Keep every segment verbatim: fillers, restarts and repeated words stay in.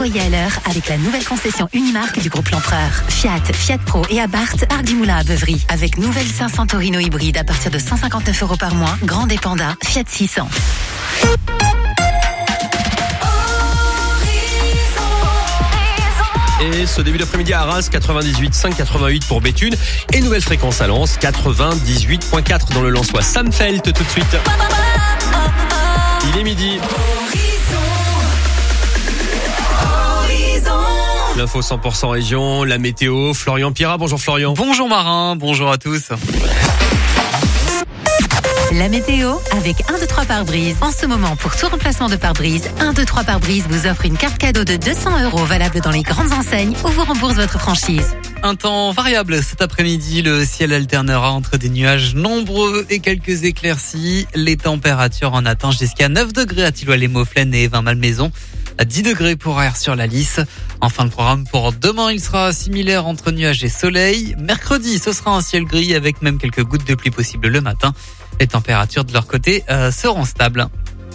Soyez à l'heure avec la nouvelle concession Unimarque du groupe L'Empereur. Fiat, Fiat Pro et Abarth, Parc du Moulin à Beuvry. Avec nouvelle cinq cents Torino hybride à partir de cent cinquante-neuf euros par mois. Grande et Panda, Fiat six cents. Et ce début d'après-midi à Arras, quatre-vingt-dix-huit cinq quatre-vingt-huit pour Béthune. Et nouvelle fréquence à Lens, quatre-vingt-dix-huit virgule quatre dans le Lensois. Sam Felt tout de suite. Il est midi. L'info cent pour cent région, la météo, Florian Pierrat. Bonjour Florian. Bonjour Marin, bonjour à tous. La météo avec un, deux, trois pare-brise. En ce moment, pour tout remplacement de pare-brise, un, deux, trois pare-brise vous offre une carte cadeau de deux cents euros valable dans les grandes enseignes ou vous rembourse votre franchise. Un temps variable cet après-midi, le ciel alternera entre des nuages nombreux et quelques éclaircies. Les températures en atteignent jusqu'à neuf degrés à Tilloy-les-Mauflaines et Vingt-Malmaison. À dix degrés pour Aire sur la Lys. En fin de programme pour demain, il sera similaire entre nuages et soleil. Mercredi, ce sera un ciel gris avec même quelques gouttes de pluie possibles le matin. Les températures de leur côté euh, seront stables.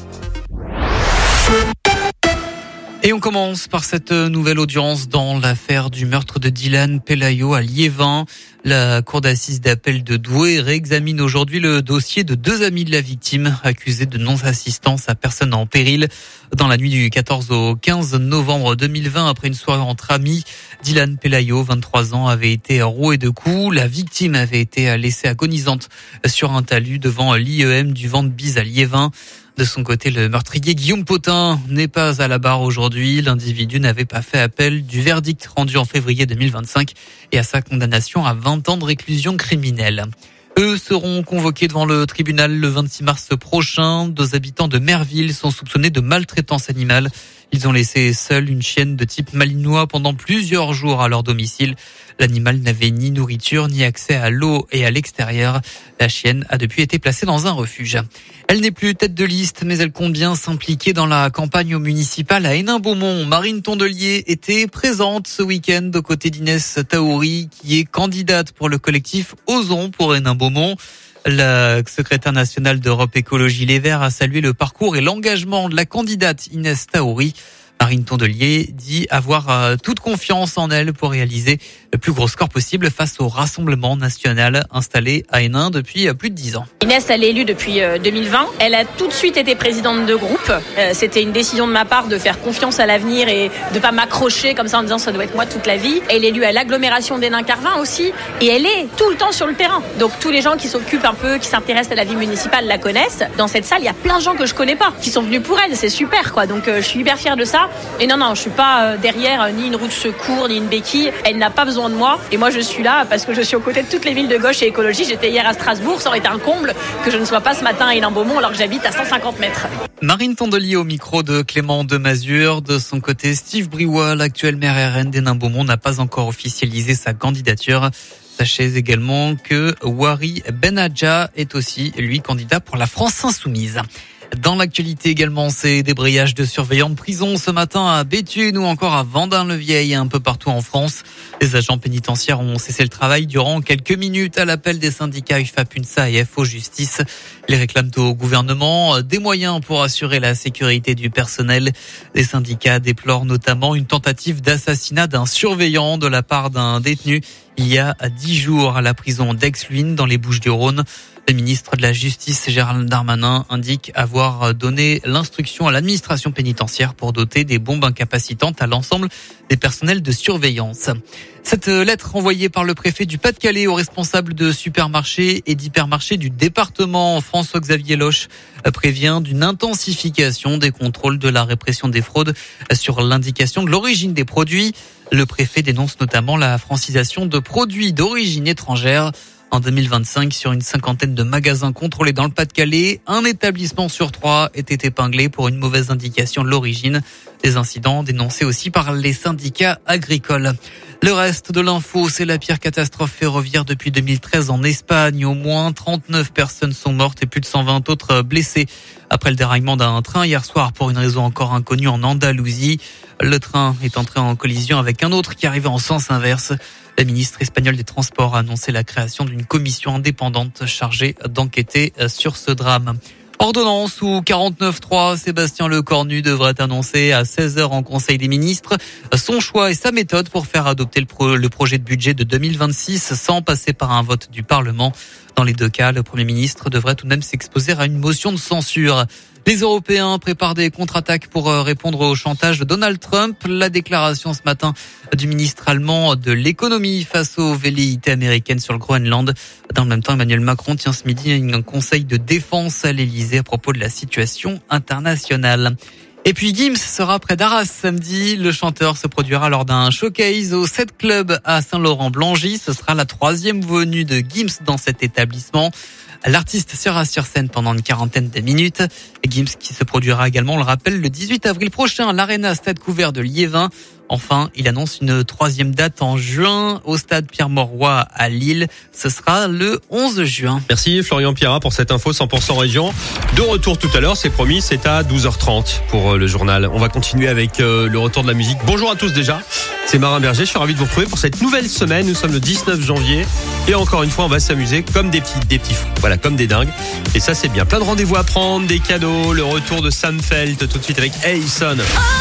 Et on commence par cette nouvelle audience dans l'affaire du meurtre de Dylan Pelayo à Liévin. La cour d'assises d'appel de Douai réexamine aujourd'hui le dossier de deux amis de la victime accusés de non-assistance à personne en péril. Dans la nuit du quatorze au quinze novembre deux mille vingt, après une soirée entre amis, Dylan Pelayo, vingt-trois ans, avait été roué de coups. La victime avait été laissée agonisante sur un talus devant l'I E M du Vent de Bise à Liévin. De son côté, le meurtrier Guillaume Potin n'est pas à la barre aujourd'hui. L'individu n'avait pas fait appel du verdict rendu en février deux mille vingt-cinq et à sa condamnation à vingt ans de réclusion criminelle. Eux seront convoqués devant le tribunal le vingt-six mars prochain. Deux habitants de Merville sont soupçonnés de maltraitance animale. Ils ont laissé seule une chienne de type malinois pendant plusieurs jours à leur domicile. L'animal n'avait ni nourriture ni accès à l'eau et à l'extérieur. La chienne a depuis été placée dans un refuge. Elle n'est plus tête de liste, mais elle compte bien s'impliquer dans la campagne municipale à Hénin-Beaumont. Marine Tondelier était présente ce week-end aux côtés d'Inès Taouri, qui est candidate pour le collectif Osons pour Hénin-Beaumont. La secrétaire nationale d'Europe Écologie Les Verts a salué le parcours et l'engagement de la candidate Inès Taouri. Marine Tondelier dit avoir euh, toute confiance en elle pour réaliser le plus gros score possible face au Rassemblement national installé à Hénin depuis euh, plus de dix ans. Inès, elle est élue depuis euh, deux mille vingt. Elle a tout de suite été présidente de groupe. Euh, c'était une décision de ma part de faire confiance à l'avenir et de pas m'accrocher comme ça en disant ça doit être moi toute la vie. Elle est élue à l'agglomération d'Hénin-Carvin aussi et elle est tout le temps sur le terrain. Donc tous les gens qui s'occupent un peu, qui s'intéressent à la vie municipale la connaissent. Dans cette salle, il y a plein de gens que je connais pas qui sont venus pour elle. C'est super quoi. Donc euh, je suis hyper fière de ça. Et non, non, je suis pas derrière ni une roue de secours, ni une béquille. Elle n'a pas besoin de moi. Et moi, je suis là parce que je suis aux côtés de toutes les villes de gauche et écologie. J'étais hier à Strasbourg. Ça aurait été un comble que je ne sois pas ce matin à Hénin-Beaumont alors que j'habite à cent cinquante mètres. Marine Tondelier au micro de Clément Demazure. De son côté, Steve Briouat, l'actuel maire R N d'Hénin-Beaumont, n'a pas encore officialisé sa candidature. Sachez également que Wari Benadja est aussi, lui, candidat pour la France Insoumise. Dans l'actualité également, c'est débrayage de surveillants de prison ce matin à Béthune ou encore à Vendin-le-Vieil et un peu partout en France. Les agents pénitentiaires ont cessé le travail durant quelques minutes à l'appel des syndicats U F A P U N S A et F O Justice. Ils réclament au gouvernement des moyens pour assurer la sécurité du personnel. Les syndicats déplorent notamment une tentative d'assassinat d'un surveillant de la part d'un détenu il y a dix jours à la prison d'Aix-Luynes dans les Bouches-du-Rhône. Le ministre de la Justice, Gérald Darmanin, indique avoir donné l'instruction à l'administration pénitentiaire pour doter des bombes incapacitantes à l'ensemble des personnels de surveillance. Cette lettre envoyée par le préfet du Pas-de-Calais aux responsables de supermarchés et d'hypermarchés du département, François-Xavier Loche, prévient d'une intensification des contrôles de la répression des fraudes sur l'indication de l'origine des produits. Le préfet dénonce notamment la francisation de produits d'origine étrangère. En deux mille vingt-cinq, sur une cinquantaine de magasins contrôlés dans le Pas-de-Calais, un établissement sur trois était épinglé pour une mauvaise indication de l'origine. Des incidents dénoncés aussi par les syndicats agricoles. Le reste de l'info, c'est la pire catastrophe ferroviaire depuis deux mille treize en Espagne. Au moins trente-neuf personnes sont mortes et plus de cent vingt autres blessées après le déraillement d'un train hier soir pour une raison encore inconnue en Andalousie. Le train est entré en collision avec un autre qui arrivait en sens inverse. La ministre espagnole des Transports a annoncé la création d'une commission indépendante chargée d'enquêter sur ce drame. Ordonnance ou quarante-neuf trois, Sébastien Lecornu devrait annoncer à seize heures en Conseil des ministres son choix et sa méthode pour faire adopter le, pro- le projet de budget de deux mille vingt-six sans passer par un vote du Parlement. Dans les deux cas, le Premier ministre devrait tout de même s'exposer à une motion de censure. Les Européens préparent des contre-attaques pour répondre au chantage de Donald Trump. La déclaration ce matin du ministre allemand de l'économie face aux velléités américaines sur le Groenland. Dans le même temps, Emmanuel Macron tient ce midi un conseil de défense à l'Elysée à propos de la situation internationale. Et puis Gims sera près d'Arras samedi. Le chanteur se produira lors d'un showcase au sept Club à Saint-Laurent-Blangy. Ce sera la troisième venue de Gims dans cet établissement. L'artiste sera sur scène pendant une quarantaine de minutes. Gims qui se produira également, on le rappelle, le dix-huit avril prochain à l'Arena Stade Couvert de Liévin. Enfin, il annonce une troisième date en juin au stade Pierre-Mauroy à Lille. Ce sera le onze juin. Merci Florian Pierrat pour cette info cent pour cent région. De retour tout à l'heure, c'est promis, c'est à douze heures trente pour le journal. On va continuer avec le retour de la musique. Bonjour à tous déjà, c'est Marin Berger, je suis ravi de vous retrouver pour cette nouvelle semaine. Nous sommes le dix-neuf janvier et encore une fois, on va s'amuser comme des petits, des petits fous. Voilà, comme des dingues. Et ça, c'est bien. Plein de rendez-vous à prendre, des cadeaux, le retour de Sam Felt tout de suite avec Hayson.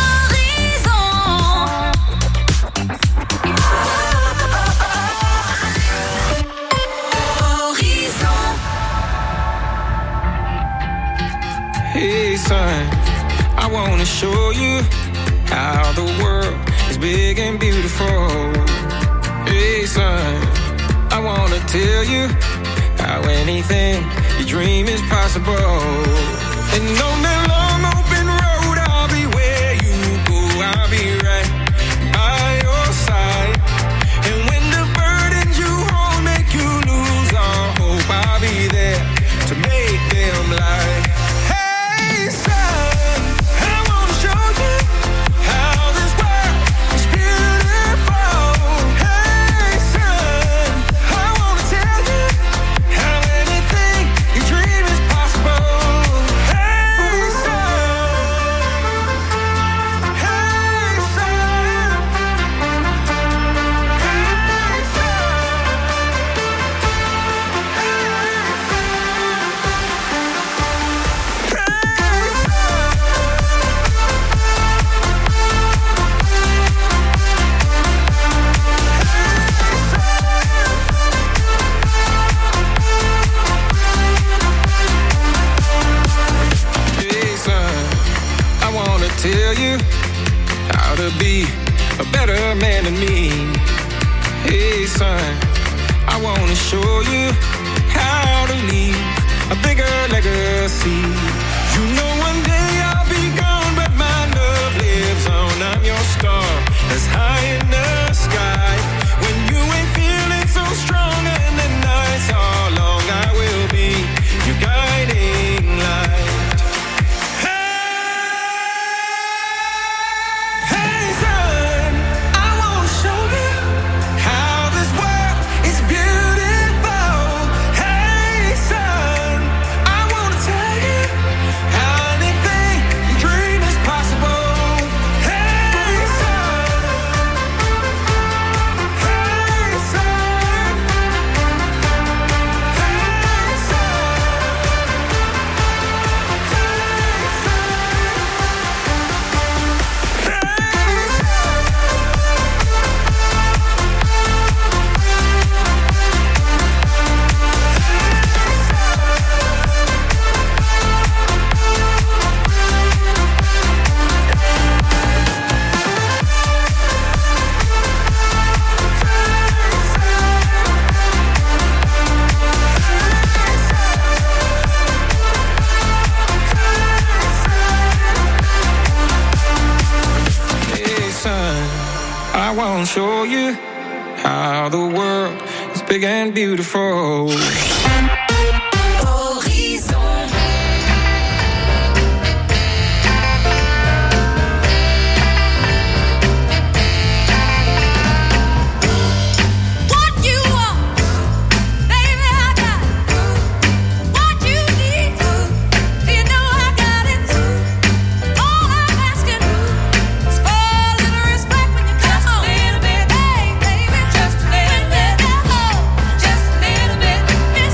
Hey son, I wanna show you how the world is big and beautiful. Hey son, I wanna tell you how anything you dream is possible. And on that long open road, I'll be where you go, I'll be right by your side. And when the burdens you hold make you lose all hope, I'll be there to make them lie. Tell you how to be a better man than me. Hey son, I wanna show you how to leave a bigger legacy. You know one day I'll be gone, but my love lives on. I'm your star that's high in the sky. When you ain't feeling so strong and the nights are long, I will be your guiding light. Show you how the world is big and beautiful. Just a little bit, miss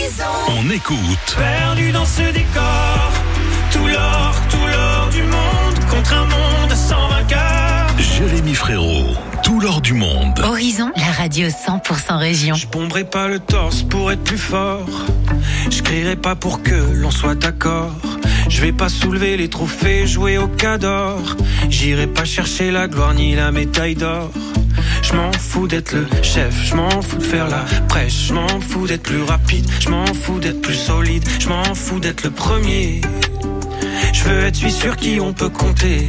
On écoute. Perdu dans ce décor, tout l'or, tout l'or du monde, contre un monde sans vainqueur. Jérémy Frérot, tout l'or du monde. Horizon, la radio cent pour cent région. Je bomberai pas le torse pour être plus fort. Je crierai pas pour que l'on soit d'accord. Je vais pas soulever les trophées, jouer au cador. J'irai pas chercher la gloire ni la médaille d'or. Je m'en fous d'être le chef, je m'en fous de faire la prêche. Je m'en fous d'être plus rapide, je m'en fous d'être plus solide. Je m'en fous d'être le premier. Je veux être celui sur qui on peut compter.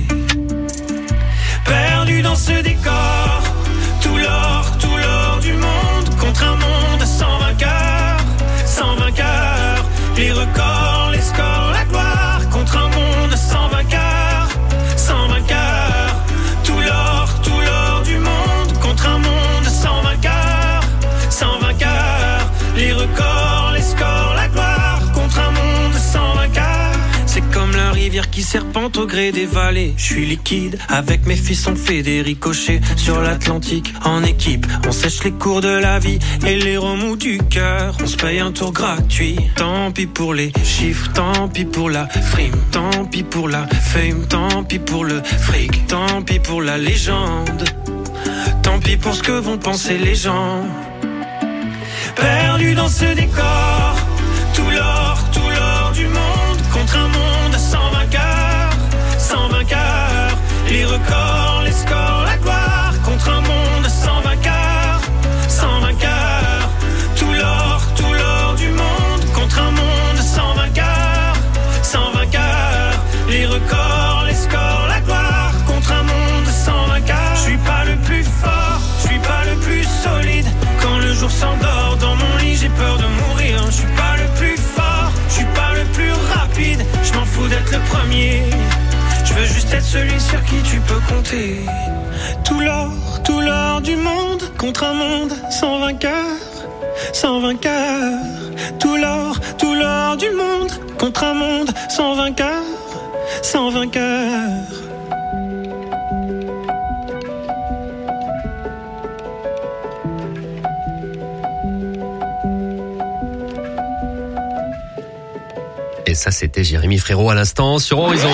Perdu dans ce décor, tout l'or, tout l'or du monde, contre un monde sans vainqueur, sans vainqueur. Les records, les scores, la gloire, contre un monde sans vainqueur, sans vainqueur. Tout l'or, tout l'or du monde, contre un monde sans vainqueur, sans vainqueur. Les records, les scores, la gloire, contre un monde sans vainqueur. C'est comme la rivière qui serpente au gré des vallées. Je suis liquide, avec mes fils on fait des ricochets. Sur l'Atlantique, en équipe, on sèche les cours de la vie et les remous du cœur. On se paye un tour gratuit. Tant pis pour les chiffres, tant pis pour la frime, tant pis pour la fame, tant pis pour le fric, tant pis pour la légende. Tant pis pour ce que vont penser les gens. Perdu dans ce décor, tout l'or, tout l'or du monde, contre un monde sans vainqueur, sans vainqueur. Les records, les scores, la gloire, contre un monde sans vainqueur, sans vainqueur. Tout l'or, tout l'or du monde, contre un monde sans vainqueur, sans vainqueur. Les records, les scores, la gloire, contre un monde sans vainqueur. Je suis pas le plus fort, je suis pas le plus solide. Quand le jour s'endort dans mon lit, j'ai peur de mourir. Je suis pas le plus fort, je suis pas le plus rapide. Je m'en fous d'être le premier. Je veux juste être celui sur qui tu peux compter. Tout l'or, tout l'or du monde, contre un monde sans vainqueur, sans vainqueur. Tout l'or, tout l'or du monde, contre un monde sans vainqueur, sans vainqueur. Et ça, c'était Jérémy Frérot à l'instant sur Horizon.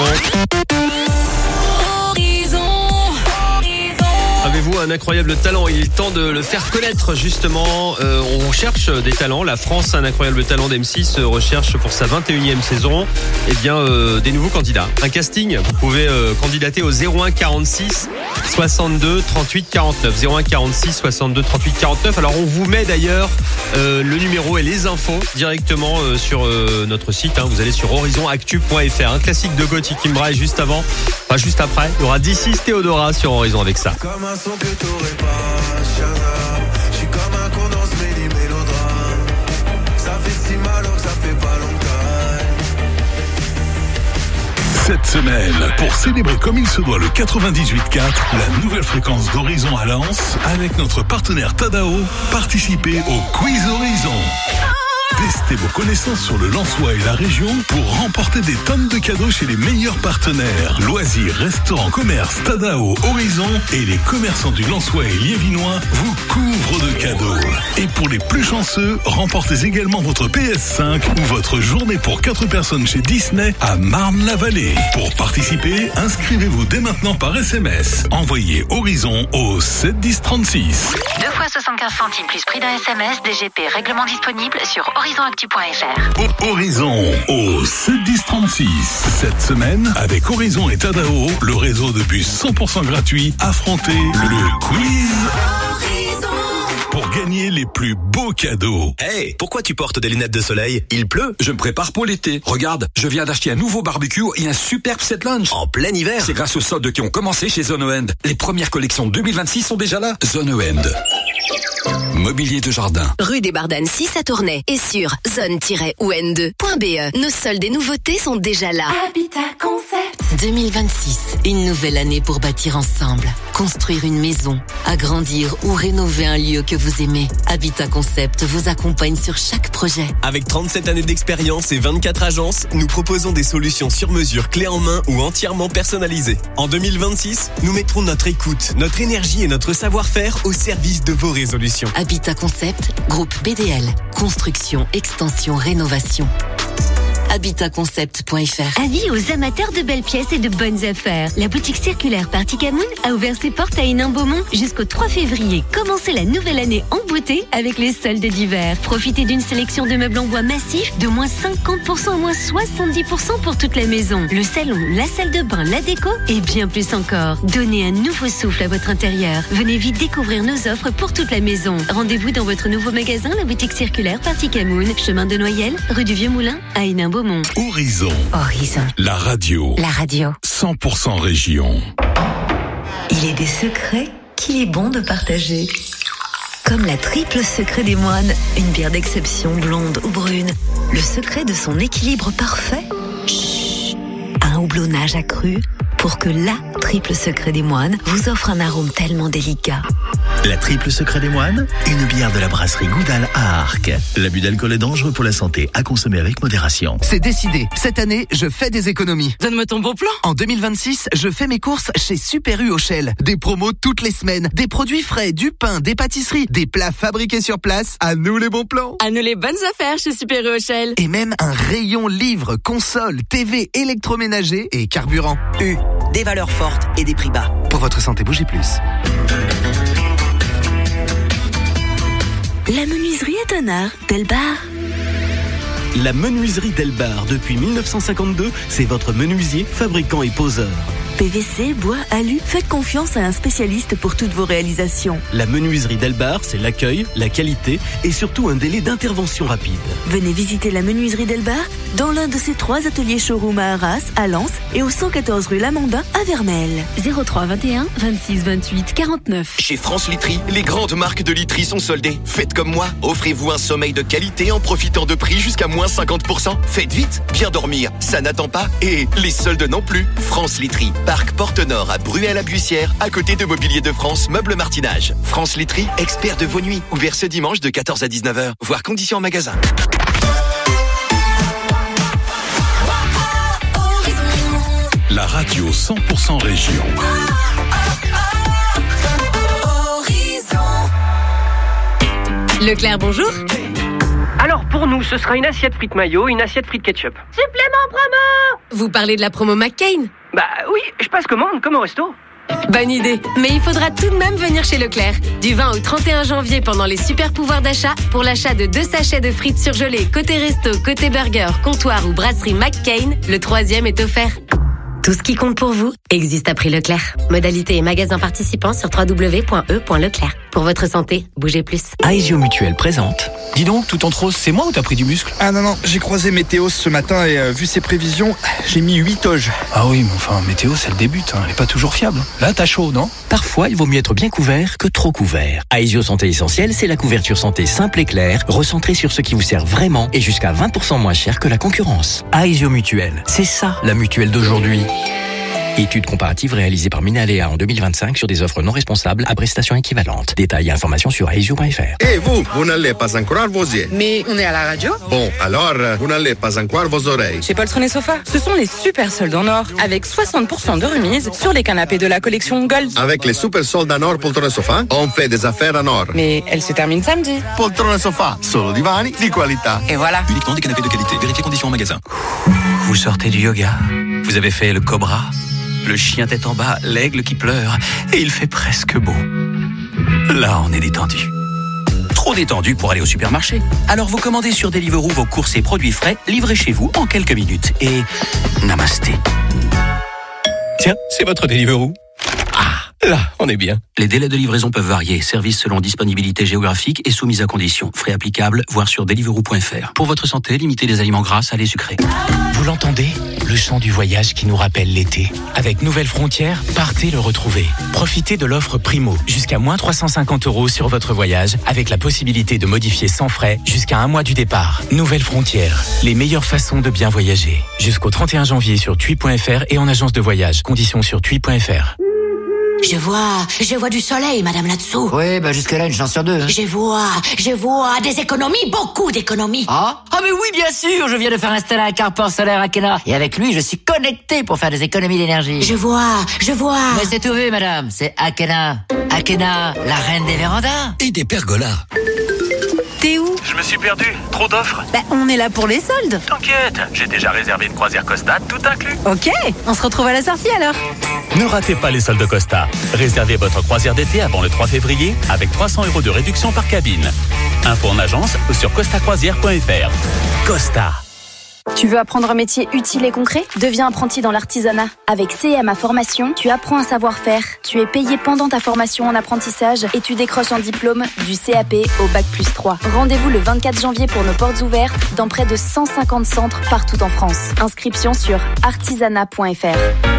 Avez-vous un incroyable talent? Il est temps de le faire connaître justement. Euh, on cherche des talents. La France, un incroyable talent d'M six, recherche pour sa vingt et unième saison eh bien, euh, des nouveaux candidats. Un casting, vous pouvez euh, candidater au zéro un quarante-six soixante-deux trente-huit quarante-neuf. zéro un quarante-six soixante-deux trente-huit quarante-neuf. Alors on vous met d'ailleurs euh, le numéro et les infos directement euh, sur euh, notre site. Hein. Vous allez sur horizon actu point f r. Un classique de Gauthier Kimbra et juste avant, enfin juste après, il y aura D six Théodora sur Horizon avec ça. Comme un son que t'aurais pas, Shazam. J'suis comme un con dans ce mini mélodrame. Ça fait si mal que ça fait pas longtemps. Cette semaine, pour célébrer comme il se doit le quatre-vingt-dix-huit quatre, la nouvelle fréquence d'Horizon à Lens, avec notre partenaire Tadao, participez au Quiz Horizon. Testez vos connaissances sur le Lensois et la région pour remporter des tonnes de cadeaux chez les meilleurs partenaires. Loisirs, restaurants, commerces, Tadao, Horizon et les commerçants du Lensois et Liévinois vous couvrent de cadeaux. Et pour les plus chanceux, remportez également votre P S cinq ou votre journée pour quatre personnes chez Disney à Marne-la-Vallée. Pour participer, inscrivez-vous dès maintenant par S M S. Envoyez Horizon au sept dix trente-six. deux fois soixante-quinze centimes plus prix d'un S M S, D G P, règlement disponible sur horizon actu point f r. Horizon au sept dix trente-six. Cette semaine, avec Horizon et Tadao, le réseau de bus cent pour cent gratuit, affrontez le quiz Horizon pour gagner les plus beaux cadeaux. Hey, pourquoi tu portes des lunettes de soleil? Il pleut. Je me prépare pour l'été. Regarde, je viens d'acheter un nouveau barbecue et un superbe set lunch. En plein hiver. C'est grâce aux soldes qui ont commencé chez Zone End. Les premières collections deux mille vingt-six sont déjà là. Zone End. Mobilier de jardin. Rue des Bardanes six à Tournai et sur zone tiret o n deux point b e. Nos soldes et nouveautés sont déjà là. Habitat Concept deux mille vingt-six. Une nouvelle année pour bâtir ensemble. Construire une maison, agrandir ou rénover un lieu que vous aimez. aimé. Habitat Concept vous accompagne sur chaque projet. Avec trente-sept années d'expérience et vingt-quatre agences, nous proposons des solutions sur mesure, clés en main ou entièrement personnalisées. En deux mille vingt-six, nous mettrons notre écoute, notre énergie et notre savoir-faire au service de vos résolutions. Habitat Concept, groupe B D L. Construction, extension, rénovation. habitat concept point f r. Avis aux amateurs de belles pièces et de bonnes affaires. La boutique circulaire Party Camoun a ouvert ses portes à Hénin-Beaumont jusqu'au trois février. Commencez la nouvelle année en beauté avec les soldes d'hiver. Profitez d'une sélection de meubles en bois massif de moins cinquante pour cent, moins soixante-dix pour cent pour toute la maison. Le salon, la salle de bain, la déco et bien plus encore. Donnez un nouveau souffle à votre intérieur. Venez vite découvrir nos offres pour toute la maison. Rendez-vous dans votre nouveau magasin, la boutique circulaire Party Camoun, chemin de Noyelles, rue du Vieux Moulin à Hénin-Beaumont. Horizon. Horizon. La radio. La radio. cent pour cent région. Il est des secrets qu'il est bon de partager. Comme la triple secret des moines, une bière d'exception blonde ou brune. Le secret de son équilibre parfait. Chut. Un houblonnage accru pour que la triple secret des moines vous offre un arôme tellement délicat. La triple secret des moines, une bière de la brasserie Goudal à Arques. L'abus d'alcool est dangereux pour la santé, à consommer avec modération. C'est décidé. Cette année, je fais des économies. Donne-moi ton bon plan. En deux mille vingt-six, je fais mes courses chez Super U au Shell. Des promos toutes les semaines, des produits frais, du pain, des pâtisseries, des plats fabriqués sur place. À nous les bons plans. À nous les bonnes affaires chez Super U au Shell. Et même un rayon livres, consoles, T V, électroménager et carburant. U, des valeurs fortes et des prix bas. Pour votre santé, bougez plus. La menuiserie est un art, Delbar. La menuiserie Delbar, depuis mille neuf cent cinquante-deux, c'est votre menuisier, fabricant et poseur. P V C, bois, alu, faites confiance à un spécialiste pour toutes vos réalisations. La menuiserie Delbar, c'est l'accueil, la qualité et surtout un délai d'intervention rapide. Venez visiter la menuiserie Delbar dans l'un de ses trois ateliers showroom à Arras, à Lens et au cent quatorze rue Lamandin à Vermel. zéro trois vingt et un vingt-six vingt-huit quarante-neuf. Chez France Literie, les grandes marques de literie sont soldées. Faites comme moi, offrez-vous un sommeil de qualité en profitant de prix jusqu'à moins cinquante pour cent. Faites vite, bien dormir, ça n'attend pas. Et les soldes non plus. France Literie, Parc Porte-Nord à Bruay-à-la-Buissière, à côté de Mobilier de France, Meubles Martinage. France Literie, expert de vos nuits, ouvert ce dimanche de quatorze à dix-neuf heures. Voir conditions en magasin. La radio cent pour cent région. Leclerc, bonjour. Alors pour nous, ce sera une assiette frites mayo, une assiette frites ketchup. Supplément promo. Vous parlez de la promo McCain? Bah oui, je passe commande comme au resto. Bonne idée, mais il faudra tout de même venir chez Leclerc. Du vingt au trente et un janvier pendant les super pouvoirs d'achat, pour l'achat de deux sachets de frites surgelées côté resto, côté burger, comptoir ou brasserie McCain, le troisième est offert. Tout ce qui compte pour vous existe à prix Leclerc. Modalité et magasins participants sur w w w point e point leclerc. Pour votre santé, bougez plus. Aesio Mutuelle présente. Dis donc, tout en rose, c'est moi ou t'as pris du muscle? Ah non, non, j'ai croisé Météo ce matin et euh, vu ses prévisions, j'ai mis huit oges. Ah oui, mais enfin, Météo, c'est le début, hein. Elle est pas toujours fiable. Là, t'as chaud, non? Parfois, il vaut mieux être bien couvert que trop couvert. Aesio Santé Essentielle, c'est la couverture santé simple et claire, recentrée sur ce qui vous sert vraiment et jusqu'à vingt pour cent moins cher que la concurrence. Aesio Mutuelle, c'est ça, la mutuelle d'aujourd'hui. Étude comparative réalisée par Minalea en deux mille vingt-cinq sur des offres non responsables à prestations équivalentes. Détails et informations sur aesio point f r. Et vous, vous n'allez pas encore vos yeux. Mais on est à la radio. Bon, alors, vous n'allez pas encore vos oreilles. Chez Poltron et Sofa, ce sont les super soldes en or, avec soixante pour cent de remise sur les canapés de la collection Gold. Avec les super soldes en or Poltron et Sofa, on fait des affaires en or. Mais elle se termine samedi. Poltron et Sofa, solo divani di qualità. Et voilà. Uniquement des canapés de qualité. Vérifiez conditions en magasin. Vous sortez du yoga. Vous avez fait le cobra. Le chien tête en bas, l'aigle qui pleure, et il fait presque beau. Là, on est détendu. Trop détendu pour aller au supermarché. Alors vous commandez sur Deliveroo vos courses et produits frais, livrés chez vous en quelques minutes. Et namasté. Tiens, c'est votre Deliveroo. Ah, là, on est bien. Les délais de livraison peuvent varier. Service selon disponibilité géographique et soumise à conditions. Frais applicables, voir sur deliveroo point f r. Pour votre santé, limitez les aliments gras, salés, sucrés. Vous l'entendez? Le chant du voyage qui nous rappelle l'été. Avec Nouvelles Frontières, partez le retrouver. Profitez de l'offre Primo. Jusqu'à moins trois cent cinquante euros sur votre voyage, avec la possibilité de modifier sans frais jusqu'à un mois du départ. Nouvelles Frontières. Les meilleures façons de bien voyager. Jusqu'au trente et un janvier sur tui point f r et en agence de voyage. Conditions sur tui point f r. Je vois, je vois du soleil, madame, là-dessous. Oui, bah jusque-là, une chance sur deux. Hein. Je vois, je vois des économies, beaucoup d'économies. Ah Ah mais oui, bien sûr, je viens de faire installer un carport solaire à Akena. Et avec lui, je suis connecté pour faire des économies d'énergie. Je vois, je vois. Mais c'est tout vu, madame, c'est Akena. Akena, la reine des vérandas. Et des pergolas. T'es où? Je me suis perdu, trop d'offres. Bah, on est là pour les soldes. T'inquiète, j'ai déjà réservé une croisière Costa, tout inclus. Ok, on se retrouve à la sortie alors. Ne ratez pas les soldes Costa. Réservez votre croisière d'été avant le trois février avec trois cents euros de réduction par cabine. Info en agence ou sur costa croisière point f r. Costa. Tu veux apprendre un métier utile et concret? Deviens apprenti dans l'artisanat. Avec C M A Formation, tu apprends un savoir-faire. Tu es payé pendant ta formation en apprentissage et tu décroches un diplôme du C A P au bac plus trois. Rendez-vous le vingt-quatre janvier pour nos portes ouvertes dans près de cent cinquante centres partout en France. Inscription sur artisanat point f r.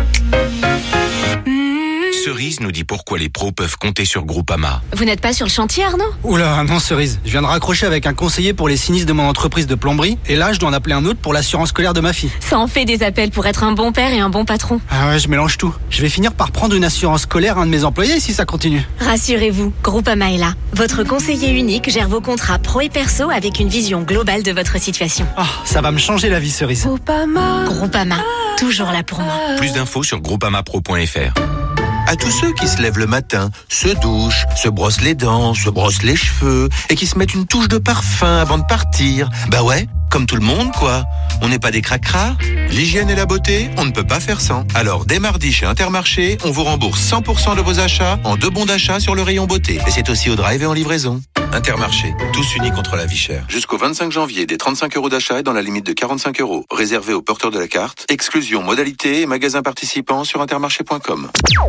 Cerise nous dit pourquoi les pros peuvent compter sur Groupama. Vous n'êtes pas sur le chantier, Arnaud? Oula, non Cerise. Je viens de raccrocher avec un conseiller pour les sinistres de mon entreprise de plomberie et là, je dois en appeler un autre pour l'assurance scolaire de ma fille. Ça en fait des appels pour être un bon père et un bon patron. Ah ouais, je mélange tout. Je vais finir par prendre une assurance scolaire à un de mes employés si ça continue. Rassurez-vous, Groupama est là. Votre conseiller unique gère vos contrats pro et perso avec une vision globale de votre situation. Ah, oh, ça va me changer la vie, Cerise. Groupama. Groupama, toujours là pour moi. Plus d'infos sur groupama pro point f r. À tous ceux qui se lèvent le matin, se douchent, se brossent les dents, se brossent les cheveux et qui se mettent une touche de parfum avant de partir. Bah ouais, comme tout le monde quoi. On n'est pas des cracras. L'hygiène et la beauté, on ne peut pas faire sans. Alors dès mardi chez Intermarché, on vous rembourse cent pour cent de vos achats en deux bons d'achat sur le rayon beauté. Et c'est aussi au drive et en livraison. Intermarché, tous unis contre la vie chère. Jusqu'au vingt-cinq janvier, des trente-cinq euros d'achat et dans la limite de quarante-cinq euros. Réservé aux porteurs de la carte. Exclusion, modalité et magasins participants sur intermarché point com.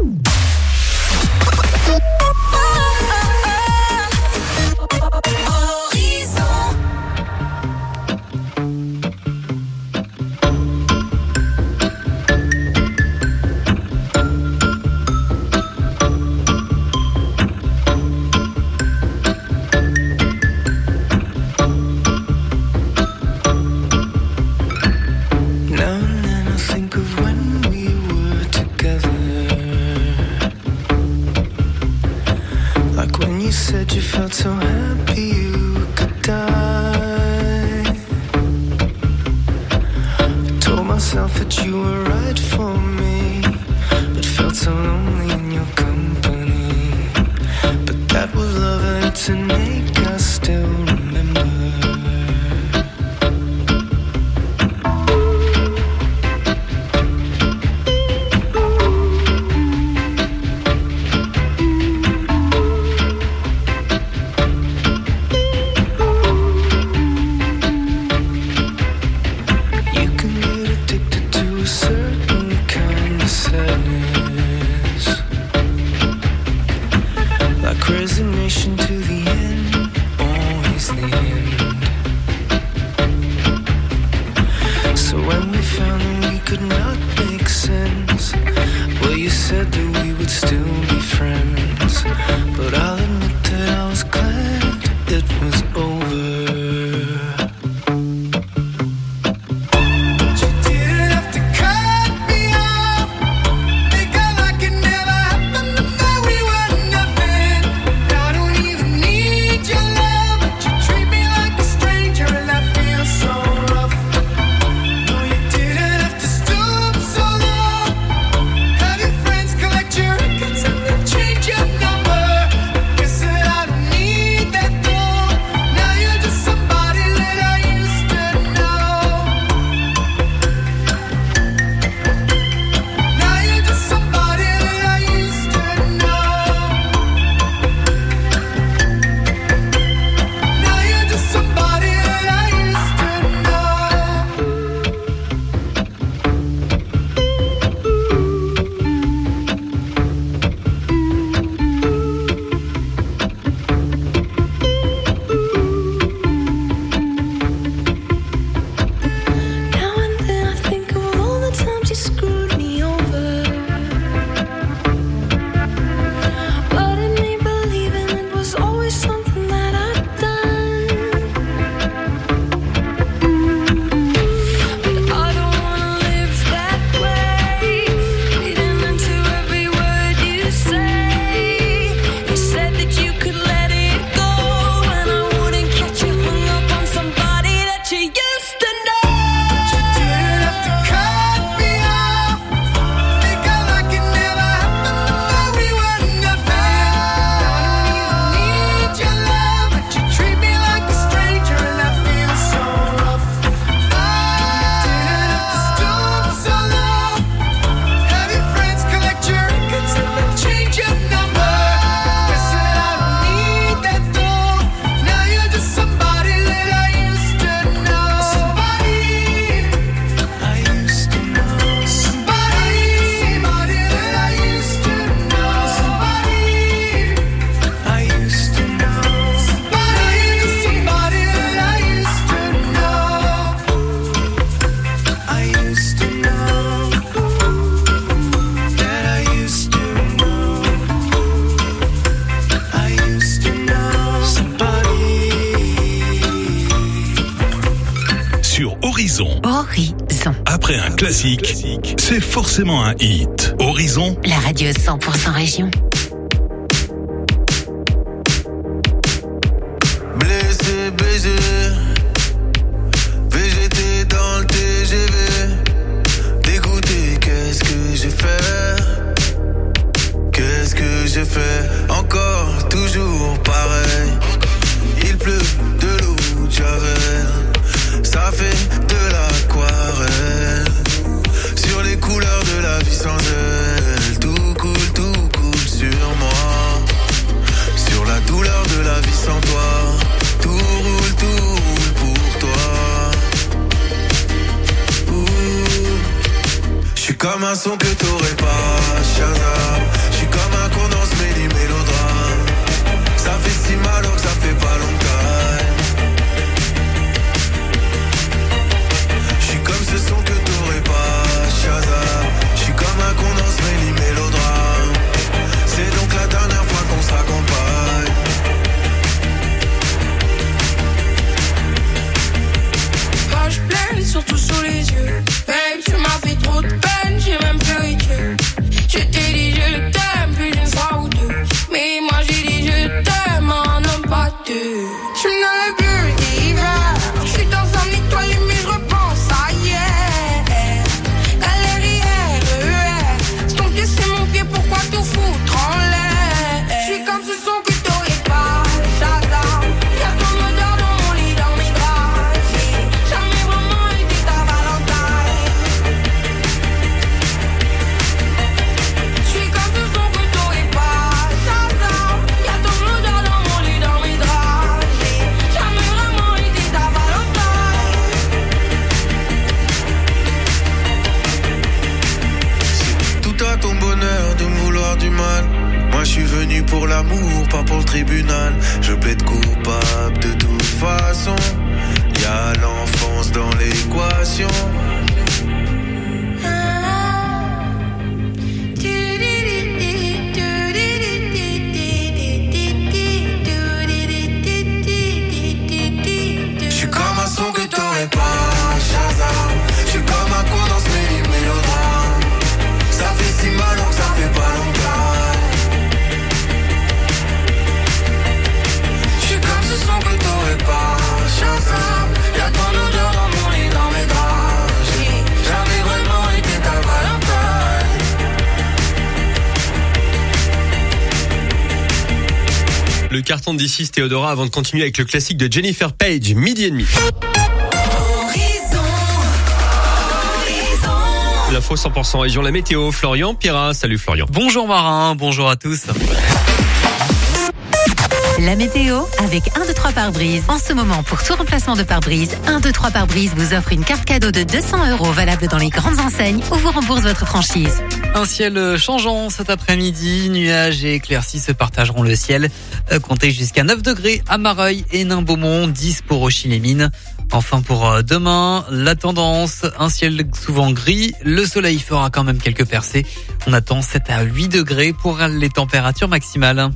You felt so happy you could die. I told myself that you were right for me, but felt so lonely in your company. But that was love and it's an ache I still remember. Resignation to the end, always the end. So when we found that we could not make sense, well you said that we would still be friends. But I'll admit that I was glad it was over. sur Horizon. Horizon. Après un classique, c'est forcément un hit. Horizon, La radio cent pour cent région. Blessé, baisé, V G T dans le T G V. Dégoûté, qu'est-ce que j'ai fait? Qu'est-ce que j'ai fait? Encore, toujours pareil. Il pleut de l'eau de Javel. Ça fait de l'aquarelle. Sur les couleurs de la vie sans elle. Tout coule, tout coule sur moi. Sur la douleur de la vie sans toi. Tout roule, tout roule pour toi. J'suis comme un son que t'aurais pas, Shazam. J'suis comme un con dans ce méli mélodrame. Ça fait si mal que ça fait pas longtemps. J'suis comme ce son que t'aurais pas, Shazam. J'suis comme un con dans ce méli mélodrame. C'est donc la dernière fois qu'on s'accompagne. Quand je pleure, surtout sous les yeux. Babe, tu m'as fait trop de peine, j'ai même pleuré Dieu. Je t'ai dit je t'aime plus d'une fois ou deux. Mais moi j'ai dit je t'aime en homme pas deux. Je me donne plus d'hiver. Je suis dans un étoile mais je repense à hier. Galère hier, E R. C'est ton pied, c'est mon pied, pourquoi tout foutre en l'air? Je suis comme ce son que t'aurais pas, Shazam. Y'a ton odeur dans mon lit, dans mes draps. J'ai jamais vraiment été ta Valentine. Je suis comme ce son que t'aurais pas, Shazam. Y'a ton odeur dans mon lit, dans mes draps. J'ai jamais vraiment été ta Valentine. Tout à ton bonheur de me vouloir du mal. Moi je suis venu pour l'amour, pas pour le tribunal. Je plaide coupable de toute façon. Y'a l'enfance dans l'équation. Je suis comme un son que t'aurais pas, Shazam. Je suis comme un con dans ce méli mélodrame. Ça fait si mal que ça fait pas longtemps. Je suis comme ce son que t'aurais pas, Shazam. Y'a ton odeur dans mon lit, dans mes draps. J'ai jamais vraiment été ta Valentine. Le carton d'ici Théodora avant de continuer avec le classique de Jennifer Page, midi et demi. L'info cent pour cent région, la météo, Florian Pira. Salut Florian. Bonjour Marin, bonjour à tous. La météo avec un, deux, trois pare-brise. En ce moment, pour tout remplacement de pare-brise, un, deux, trois pare-brise vous offre une carte cadeau de deux cents euros valable dans les grandes enseignes ou vous rembourse votre franchise. Un ciel changeant cet après-midi, nuages et éclaircies se partageront le ciel. Comptez jusqu'à neuf degrés à Mareuil et Nain-Beaumont, dix pour Auchy-les-Mines. Enfin pour demain, la tendance, un ciel souvent gris, le soleil fera quand même quelques percées. On attend sept à huit degrés pour les températures maximales.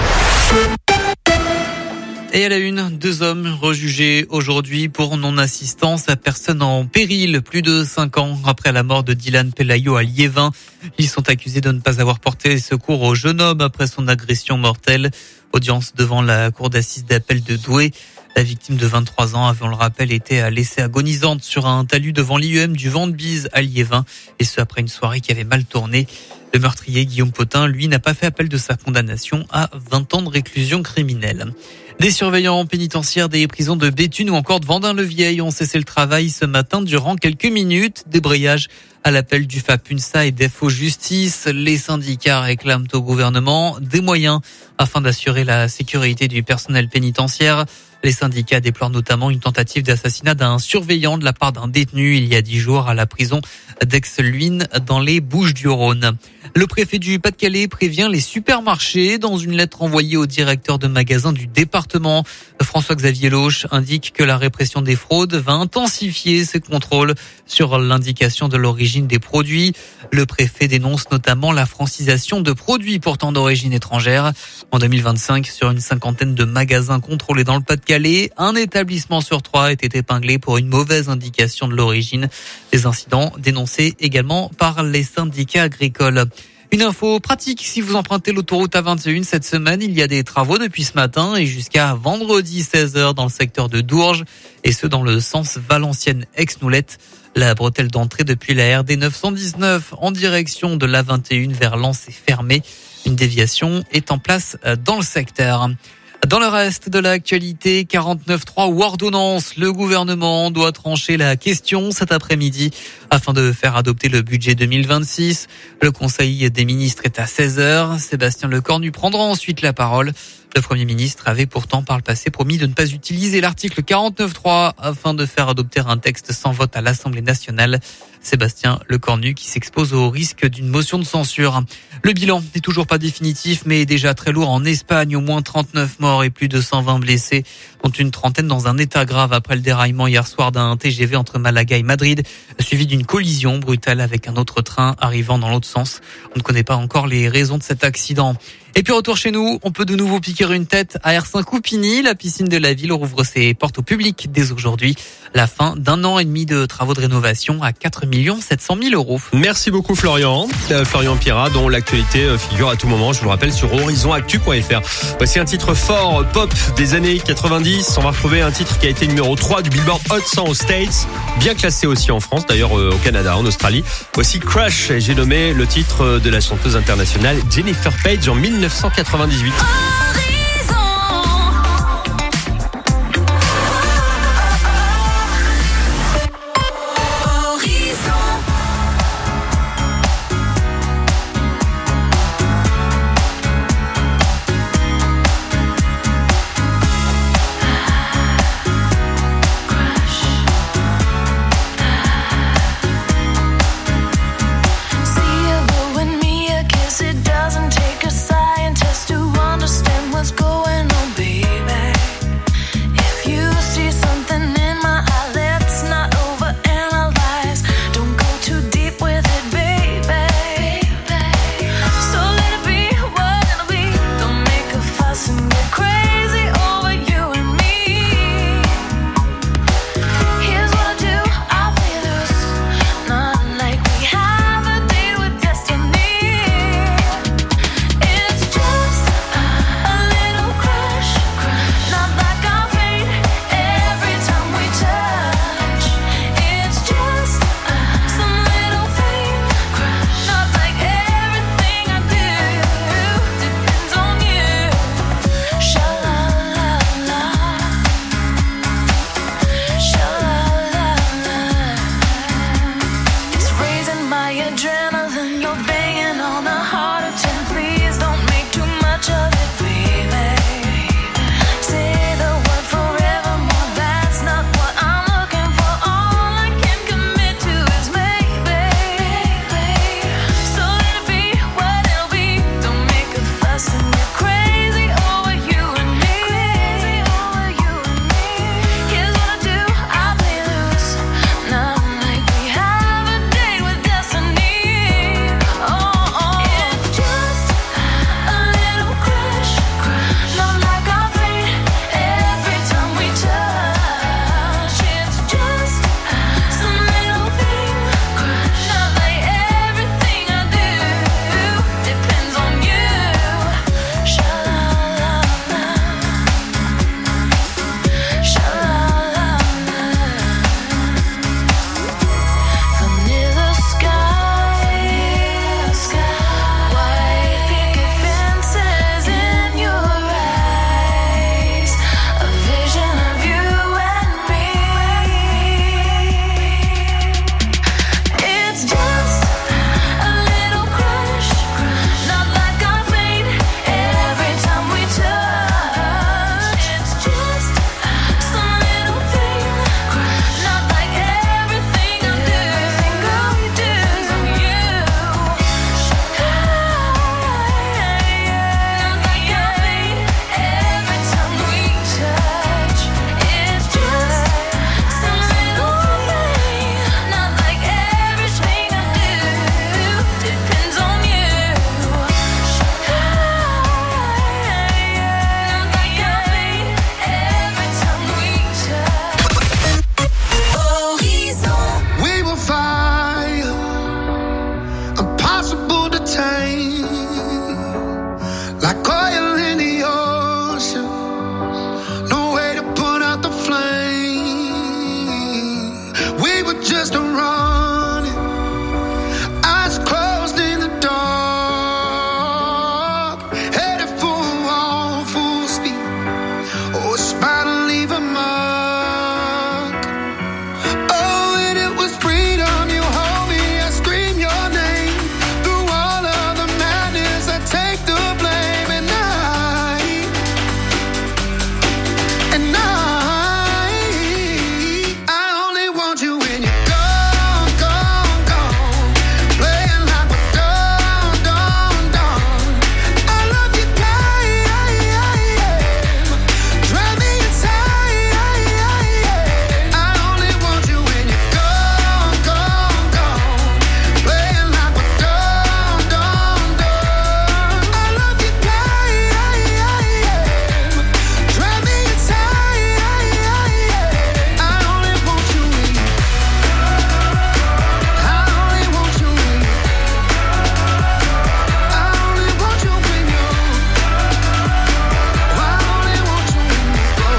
Et à la une, deux hommes rejugés aujourd'hui pour non-assistance à personne en péril, plus de cinq ans après la mort de Dylan Pelayo à Liévin. Ils sont accusés de ne pas avoir porté secours au jeune homme après son agression mortelle. Audience devant la cour d'assises d'appel de Douai. La victime de vingt-trois ans avait, on le rappelle, été laissée agonisante sur un talus devant l'I U M du Vent-de-Bise à Liévin. Et ce, après une soirée qui avait mal tourné. Le meurtrier, Guillaume Potin, lui, n'a pas fait appel de sa condamnation à vingt ans de réclusion criminelle. Des surveillants pénitentiaires des prisons de Béthune ou encore de Vendin-le-Vieil ont cessé le travail ce matin durant quelques minutes. Débrayage à l'appel du FAPUNSA et d'F O Justice. Les syndicats réclament au gouvernement des moyens afin d'assurer la sécurité du personnel pénitentiaire. Les syndicats déplorent notamment une tentative d'assassinat d'un surveillant de la part d'un détenu il y a dix jours à la prison d'Aix-Luynes dans les Bouches-du-Rhône. Le préfet du Pas-de-Calais prévient les supermarchés. Dans une lettre envoyée au directeur de magasin du département, François-Xavier Loche indique que la répression des fraudes va intensifier ses contrôles sur l'indication de l'origine des produits. Le préfet dénonce notamment la francisation de produits pourtant d'origine étrangère. En deux mille vingt-cinq, sur une cinquantaine de magasins contrôlés dans le Pas-de-Calais, un établissement sur trois était épinglé pour une mauvaise indication de l'origine. Des incidents dénoncés également par les syndicats agricoles. Une info pratique, si vous empruntez l'autoroute A vingt et un cette semaine, il y a des travaux depuis ce matin et jusqu'à vendredi seize heures dans le secteur de Dourges, et ce dans le sens Valenciennes-Aix-Noulette. La bretelle d'entrée depuis la R D neuf cent dix-neuf en direction de l'A vingt et un vers Lens est fermée. Une déviation est en place dans le secteur. Dans le reste de l'actualité, quarante-neuf trois ou ordonnance, le gouvernement doit trancher la question cet après-midi afin de faire adopter le budget deux mille vingt-six. Le Conseil des ministres est à seize heures. Sébastien Lecornu prendra ensuite la parole. Le Premier ministre avait pourtant par le passé promis de ne pas utiliser l'article quarante-neuf trois afin de faire adopter un texte sans vote à l'Assemblée nationale. Sébastien Lecornu qui s'expose au risque d'une motion de censure. Le bilan n'est toujours pas définitif mais déjà très lourd en Espagne. Au moins trente-neuf morts et plus de cent vingt blessés, dont une trentaine dans un état grave après le déraillement hier soir d'un T G V entre Malaga et Madrid, suivi d'une collision brutale avec un autre train arrivant dans l'autre sens. On ne connaît pas encore les raisons de cet accident. Et puis retour chez nous, on peut de nouveau piquer une tête à Ersin-Coupigny. La piscine de la ville rouvre ses portes au public dès aujourd'hui. La fin d'un an et demi de travaux de rénovation à quatre millions sept cent mille euros. Merci beaucoup Florian. Euh, Florian Pierrat, dont l'actualité euh, figure à tout moment, je vous le rappelle, sur horizon actu point f r. Voici un titre fort, pop des années quatre-vingt-dix. On va retrouver un titre qui a été numéro trois du Billboard Hot cent aux States, bien classé aussi en France, d'ailleurs euh, au Canada, en Australie. Voici Crush, et j'ai nommé le titre de la chanteuse internationale Jennifer Page en mille neuf cent quatre-vingt-dix-huit. It doesn't take a scientist to understand. just a running, eyes closed in the dark, headed for a wall full speed. Oh, a spot to leave a mark. Oh, and it was freedom. You hold me, I scream your name. Through all of the madness, I take the blame. And I, and I, I only want you when you're gone, gone, gone. Playing like we're done, done, done. I love you, guy. Drive me inside. I only want you when you're gone, gone, gone. Playing like we're done, done, done. I love you, guy. Drive me inside. I only want you when you. I only want you when you. I only want you when you. I only want you when you go.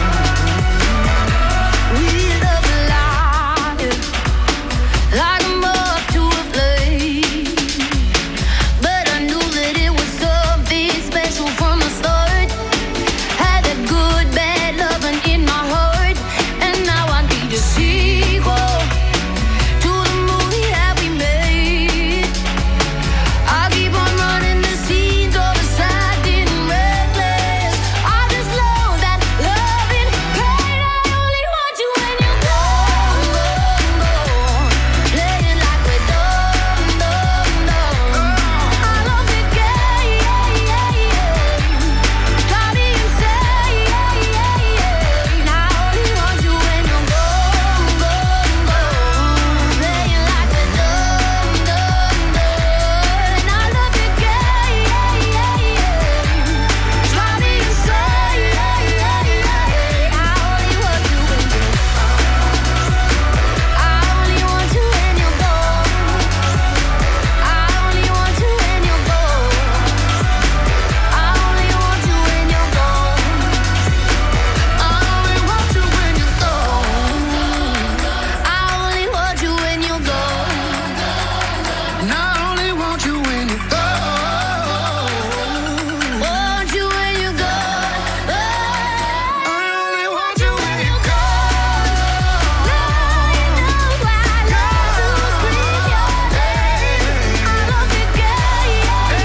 We love life like a moth to a flame, but I knew that it was something special from the start. Had that good, bad loving in my heart, and now I need a sequel to the movie that we made. I keep on running the scenes of the sad and reckless. I just love that loving pain. I only want you when you're gone, gone, gone. Playing like we're done, done, done. I love the game, drive me insane. I only want you when you're gone, gone, gone. Playing like we're done, done, done. I love the game, drive me insane. I only want you when you're I only want you when you're gone. I only want you when you're gone. I only want you when you're gone. I only want you when you're gone. I only want you when you're gone. And I only want you when you're gone. Want you when you're gone. I only want you when you're gone. I love to scream your name. I love the game.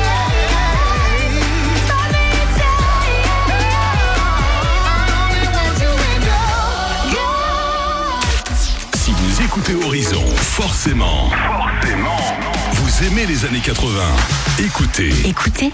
Drive me insane. I only want you when you're gone. Si vous écoutez Horizon, forcément, forcément, vous aimez les années quatre-vingts. Écoutez Écoutez.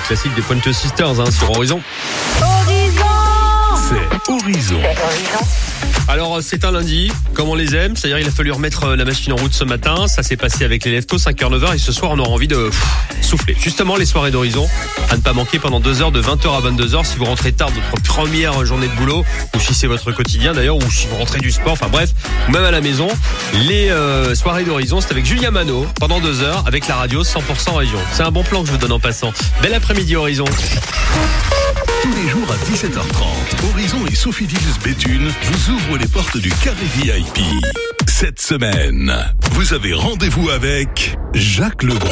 classique des Pointer Sisters hein, sur Horizon. C'est Horizon. Alors c'est un lundi, comme on les aime, c'est-à-dire il a fallu remettre la machine en route ce matin, ça s'est passé avec les Leftos, cinq heures neuf heures et ce soir on aura envie de pff, souffler. Justement les soirées d'Horizon, à ne pas manquer pendant deux heures de vingt heures à vingt-deux heures si vous rentrez tard de votre première journée de boulot ou si c'est votre quotidien d'ailleurs ou si vous rentrez du sport, enfin bref, ou même à la maison. Les euh, soirées d'Horizon c'est avec Julien Manot pendant deux heures avec la radio cent pour cent région. C'est un bon plan que je vous donne en passant. Bel après-midi Horizon. Tous les jours à dix-sept heures trente, Horizon et Sophie Dills Béthune vous ouvrent les portes du Carré V I P. Cette semaine, vous avez rendez-vous avec Jacques Legros.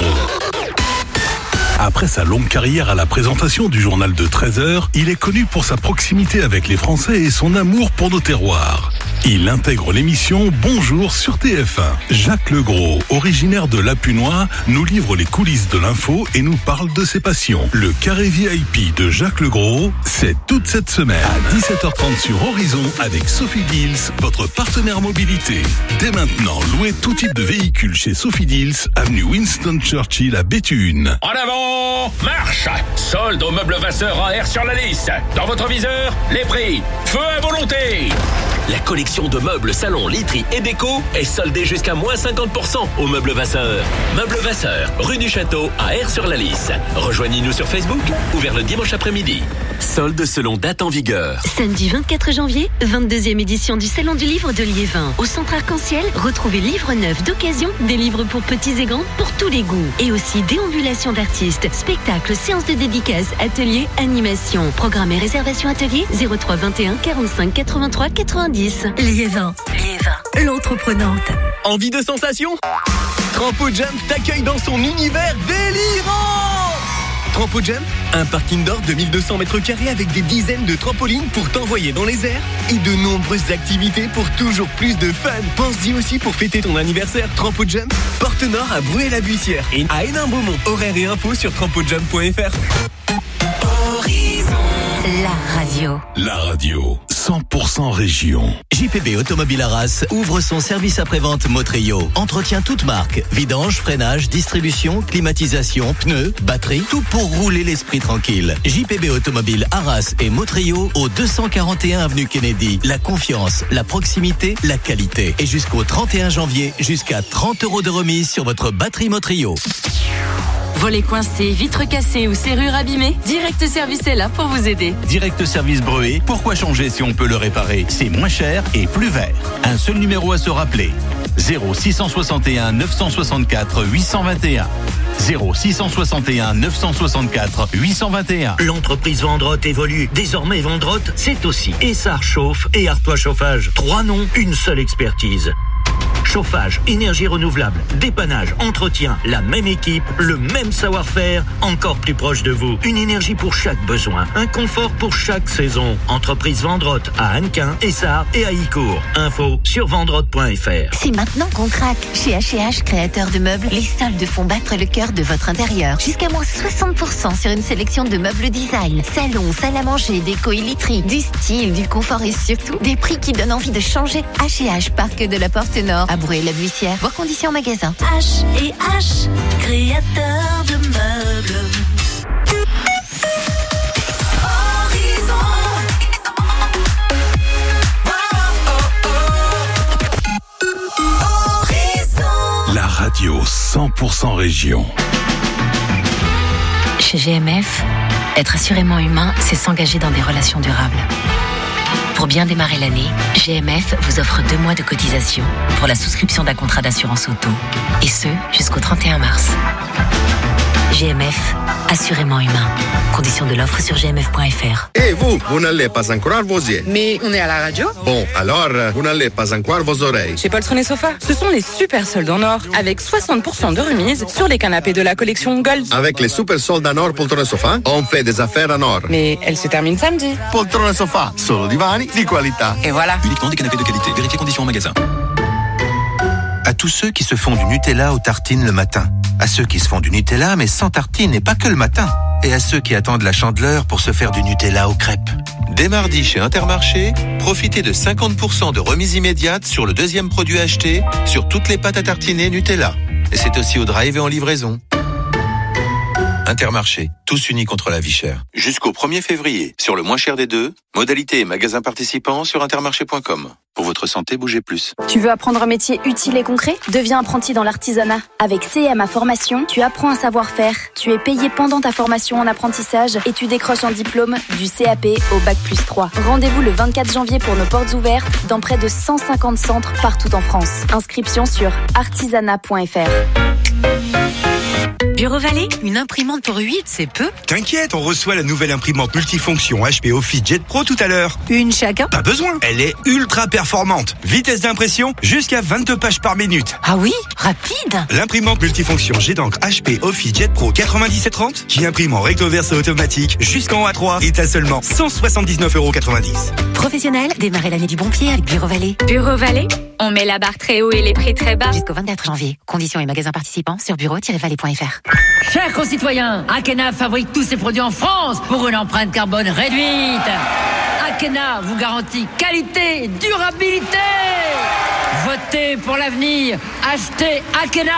Après sa longue carrière à la présentation du journal de treize heures, il est connu pour sa proximité avec les Français et son amour pour nos terroirs. Il intègre l'émission Bonjour sur T F un. Jacques Legros, originaire de Lapunois, nous livre les coulisses de l'info et nous parle de ses passions. Le Carré V I P de Jacques Legros, c'est toute cette semaine à dix-sept heures trente sur Horizon avec Sophie Dills, votre partenaire mobilité. Dès maintenant, louez tout type de véhicule chez Sophie Dills, avenue Winston Churchill à Béthune. En avant, marche! Solde aux meubles Vasseur A R sur la liste. Dans votre viseur, les prix. Feu à volonté! La collection de meubles, salons, literie et déco est soldée jusqu'à moins cinquante pour cent au Meubles Vasseur. Meubles Vasseur, rue du Château, à Aire-sur-la-Lys. Rejoignez-nous sur Facebook, ouvert le dimanche après-midi. Solde selon date en vigueur. Samedi vingt-quatre janvier, vingt-deuxième édition du Salon du Livre de Liévin. Au Centre Arc-en-Ciel, retrouvez livres neufs d'occasion, des livres pour petits et grands, pour tous les goûts. Et aussi déambulation d'artistes, spectacles, séances de dédicaces, ateliers, animations. Programme et réservation atelier zéro trois vingt et un quarante-cinq quatre-vingt-trois quatre-vingt-dix. Liévin. Liévin. L'entreprenante. Envie de sensation? Trampo Jump t'accueille dans son univers délirant. Trampo Jump, un parking d'or de mille deux cents mètres carrés avec des dizaines de trampolines pour t'envoyer dans les airs et de nombreuses activités pour toujours plus de fun. Pense-y aussi pour fêter ton anniversaire. Trampo Jump, Porte Nord à Bruay-la-Buissière et à Hénin-Beaumont. Horaires et infos sur trampo jump point f r. La radio. La radio, cent pour cent région. J P B Automobile Arras ouvre son service après-vente Motrio. Entretien toute marque, vidange, freinage, distribution, climatisation, pneus, batterie, tout pour rouler l'esprit tranquille. J P B Automobile Arras et Motrio au deux cent quarante et un avenue Kennedy. La confiance, la proximité, la qualité. Et jusqu'au trente et un janvier, jusqu'à trente euros de remise sur votre batterie Motrio. Volets coincés, vitres cassées ou serrures abîmées, Direct Service est là pour vous aider. Direct Service Breuer, pourquoi changer si on peut le réparer? C'est moins cher et plus vert. Un seul numéro à se rappeler. zéro six cent soixante et un neuf cent soixante-quatre huit cent vingt et un. zéro six cent soixante et un neuf cent soixante-quatre huit cent vingt et un. L'entreprise Vendrotte évolue. Désormais Vendrotte, c'est aussi Essar Chauffe et Artois Chauffage. Trois noms, une seule expertise. Chauffage, énergie renouvelable, dépannage, entretien, la même équipe, le même savoir-faire, encore plus proche de vous. Une énergie pour chaque besoin, un confort pour chaque saison. Entreprise Vendrotte à Hannequin, Essar et à Icourt. Info sur vendrotte point f r. C'est maintenant qu'on craque. Chez H et H, créateur de meubles, les soldes font battre le cœur de votre intérieur. Jusqu'à moins soixante pour cent sur une sélection de meubles design, salon, salle à manger, déco et literie, du style, du confort et surtout des prix qui donnent envie de changer. H et H, parc de la Porte Nord, à Bruay-la-Buissière. Voir conditions en magasin. H et H, créateur de meubles. La radio cent pour cent région. Chez G M F, être assurément humain, c'est s'engager dans des relations durables. Pour bien démarrer l'année, G M F vous offre deux mois de cotisation pour la souscription d'un contrat d'assurance auto. Et ce, jusqu'au trente et un mars. G M F, assurément humain. Conditions de l'offre sur g m f point f r. Et vous, vous n'allez pas encore vos yeux. Mais on est à la radio. Bon, alors, vous n'allez pas encore vos oreilles. Chez Poltron et Sofa, ce sont les super soldes en or, avec soixante pour cent de remise sur les canapés de la collection Gold. Avec les super soldes en or Poltron et Sofa, on fait des affaires en or. Mais elle se termine samedi. Poltron et Sofa, solo divani di qualità. Et voilà. Uniquement des canapés de qualité. Vérifiez conditions en magasin. À tous ceux qui se font du Nutella aux tartines le matin. À ceux qui se font du Nutella mais sans tartines et pas que le matin. Et à ceux qui attendent la Chandeleur pour se faire du Nutella aux crêpes. Dès mardi chez Intermarché, profitez de cinquante pour cent de remise immédiate sur le deuxième produit acheté sur toutes les pâtes à tartiner Nutella. Et c'est aussi au drive et en livraison. Intermarché, tous unis contre la vie chère. Jusqu'au premier février, sur le moins cher des deux, modalités et magasins participants sur intermarché point com. Pour votre santé, bougez plus. Tu veux apprendre un métier utile et concret ? Deviens apprenti dans l'artisanat. Avec C M A Formation, tu apprends un savoir-faire. Tu es payé pendant ta formation en apprentissage et tu décroches un diplôme du C A P au bac plus trois. Rendez-vous le vingt-quatre janvier pour nos portes ouvertes dans près de cent cinquante centres partout en France. Inscription sur artisanat point f r. Bureau Vallée, une imprimante pour huit, c'est peu. T'inquiète, on reçoit la nouvelle imprimante multifonction H P OfficeJet Pro tout à l'heure. Une chacun ? Pas besoin, elle est ultra performante. Vitesse d'impression, jusqu'à vingt-deux pages par minute. Ah oui, rapide. L'imprimante multifonction G d'encre H P OfficeJet Pro quatre-vingt-dix-sept trente, qui imprime en recto verso automatique jusqu'en A trois, est à seulement cent soixante-dix-neuf euros quatre-vingt-dix. Professionnel, démarrez l'année du bon pied avec Bureau Vallée. Bureau Vallée, on met la barre très haut et les prix très bas. Jusqu'au vingt-quatre janvier. Conditions et magasins participants sur bureau tiret vallée point f r. Chers concitoyens, Akena fabrique tous ses produits en France pour une empreinte carbone réduite. Akena vous garantit qualité et durabilité. Votez pour l'avenir. Achetez Akena.